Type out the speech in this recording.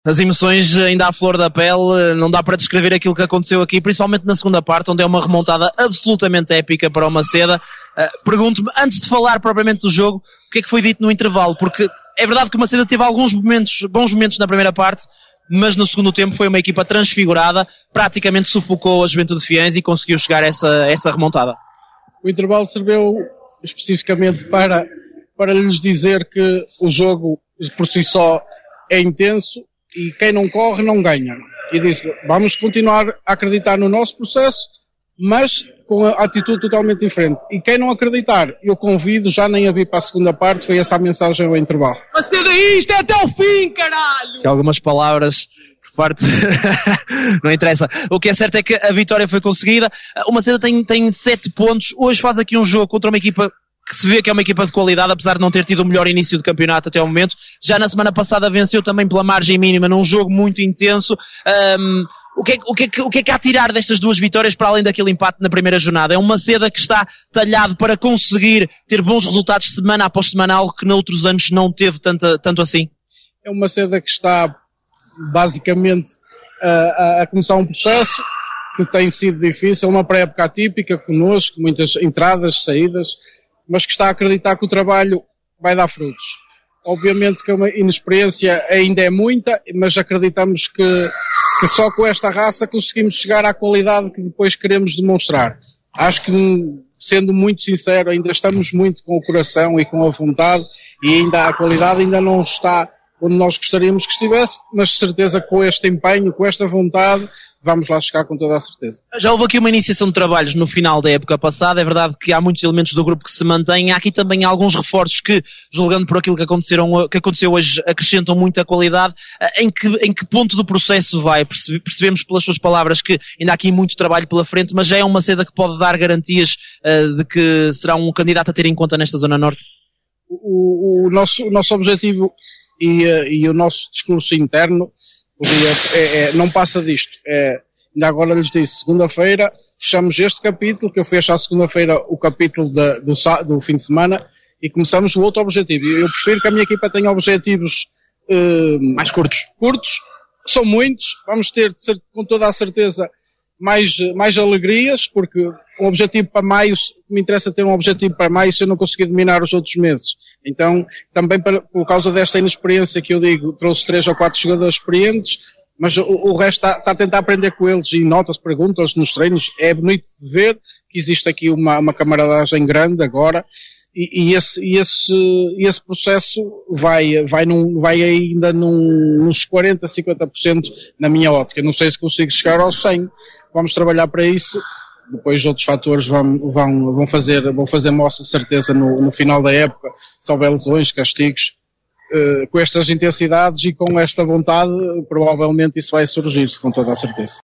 As emoções ainda à flor da pele, não dá para descrever aquilo que aconteceu aqui, principalmente na segunda parte, onde é uma remontada absolutamente épica para o Maceda. Pergunto-me, antes de falar propriamente do jogo, o que é que foi dito no intervalo? Porque é verdade que o Maceda teve alguns bons momentos na primeira parte, mas no segundo tempo foi uma equipa transfigurada, praticamente sufocou a Juventude de Fiães e conseguiu chegar a essa remontada. O intervalo serviu especificamente para lhes dizer que o jogo por si só é intenso e quem não corre não ganha. E disse, vamos continuar a acreditar no nosso processo, mas com a atitude totalmente diferente. E quem não acreditar, eu convido já nem a vir para a segunda parte, foi essa a mensagem ao intervalo. A ser daí, isto é até o fim, caralho! Algumas palavras por parte... não interessa. O que é certo é que a vitória foi conseguida. O Maceda tem 7 pontos. Hoje faz aqui um jogo contra uma equipa que se vê que é uma equipa de qualidade, apesar de não ter tido o melhor início de campeonato até o momento. Já na semana passada venceu também pela margem mínima num jogo muito intenso. O que é que há a tirar destas duas vitórias para além daquele empate na primeira jornada? É um Maceda que está talhado para conseguir ter bons resultados semana após semana, algo que noutros anos não teve tanto assim? É um Maceda que está basicamente a começar um processo que tem sido difícil, uma pré-época atípica connosco, muitas entradas, saídas, mas que está a acreditar que o trabalho vai dar frutos. Obviamente que a inexperiência ainda é muita, mas acreditamos que só com esta raça conseguimos chegar à qualidade que depois queremos demonstrar. Acho que, sendo muito sincero, ainda estamos muito com o coração e com a vontade, e ainda a qualidade ainda não está onde nós gostaríamos que estivesse, mas de certeza com este empenho, com esta vontade, vamos lá chegar com toda a certeza. Já houve aqui uma iniciação de trabalhos no final da época passada, é verdade que há muitos elementos do grupo que se mantêm, há aqui também alguns reforços que, julgando por aquilo que aconteceu hoje, acrescentam muita qualidade. Em que ponto do processo vai? Percebemos pelas suas palavras que ainda há aqui muito trabalho pela frente, mas já é uma Maceda que pode dar garantias de que será um candidato a ter em conta nesta Zona Norte? O nosso objetivo e o nosso discurso interno não passa disto. Ainda agora lhes disse, segunda-feira fechamos este capítulo, que eu fui achar segunda-feira o capítulo do fim de semana, e começamos o outro objetivo. Eu prefiro que a minha equipa tenha objetivos mais curtos. São muitos, vamos ter com toda a certeza mais alegrias, porque o objetivo para maio, me interessa ter um objetivo para maio se eu não conseguir dominar os outros meses. Então, também por causa desta inexperiência que eu digo, trouxe 3 ou 4 jogadores experientes, mas o resto está a tentar aprender com eles, e nota-se, perguntas nos treinos, é bonito de ver que existe aqui uma camaradagem grande agora, e esse processo vai ainda nos 40, 50% na minha ótica. Não sei se consigo chegar aos 100, vamos trabalhar para isso. Depois outros fatores vão fazer mostra de certeza no final da época, se houver lesões, castigos, com estas intensidades e com esta vontade, provavelmente isso vai surgir-se com toda a certeza.